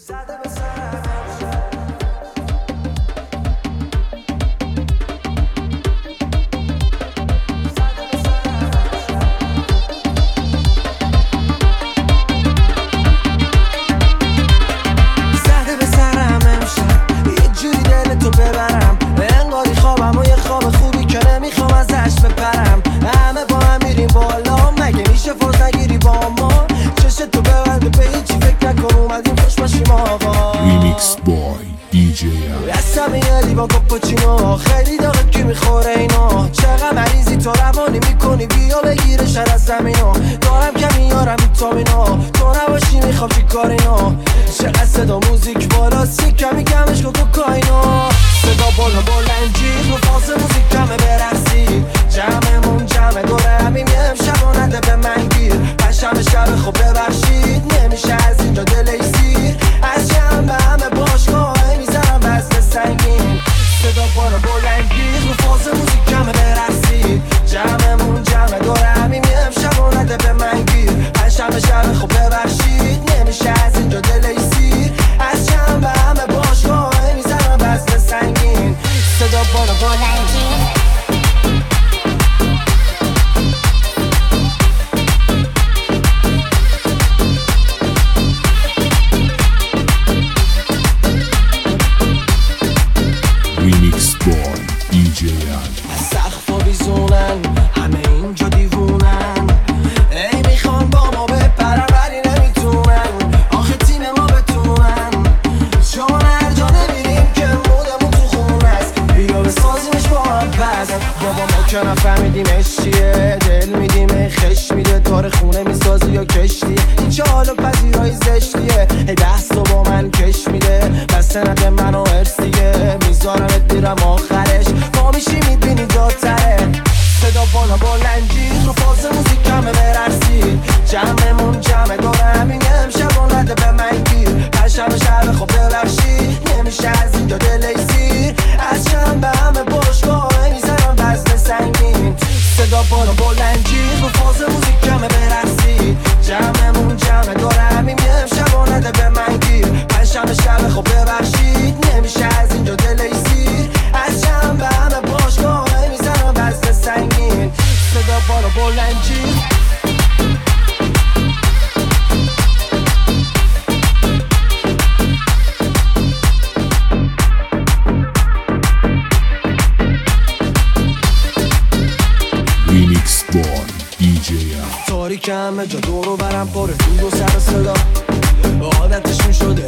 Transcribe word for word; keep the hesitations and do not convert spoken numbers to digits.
ریمیکس بای دی جی دستم یه لیوان کاپوچینو خیلی داغه کی میخوره اینو چقدر مریضی تو روانی میکنی بیا بگیرش از زمینو دارم که میارم ویتامینو تو نباشی میخوام چی کار اینو چقدر صدا موزیک بالا سیکمی کمش کن کوکائینو صدا بالا بلنجی رو فاز موزیک کمه برسی جمعمون جمعه دوره همیم یه امشب نده به من گیر پشم شب خب ببخشید نمیشه از اینجا دلی سیر از جمع همه باشگاه میزنم وزن سنگین صدا بالا بلنگی رو فاز موزیک کمه برسی جمعمون جمعه دوره همیم یه امشب نده به من گیر پشم شب خب ببخشید نمیشه از اینجا دلی سیر از جمع همه باشگاه میزنم وزن سنگین صدا بالا بلنگی ریمیکس بای دی جی سقفا بیزونن همه اینجا دیوونن ای میخوان با ما بپرن ولی نمیتونن آخه تیم ما بتونن چون هر جا نمیریم که مودمون تو خونه است بیا بسازیمش با هم پس بابا ما که نفهمیدیمش چیه دل میدیم خش میده تار خونه میسازی یا کشتیه این چه حال و پذیرایی زشتیه ای دست رو با من کش میده بسته نده منو ارس دیگه میذارمت میرم آخرش ما میشی میبینی دادتره صدا بالا بلنجی رو فاز موزیک کمه برسی جمعمون جمعه دوره همین امشب نده به من گیر پشم شب خب ببخشید نمیشه از اینجا دلی سیر از جمع به همه باشگاه میزنم وزن سنگین صدا بالا بلنجی رو فاز موزیک کمه برسی جمعمون جمعه دوره همین امشب نده به من گیر پشم شب خب ببخشید نمیشه از اینجا دلی سیر از جمع به همه باشگاه میزنم وزن سنگین صدا بالا بلنجی ریمیکس بای دی جی تاریک همه جا دورو برم پاره دود و سر صدا عادتش میشده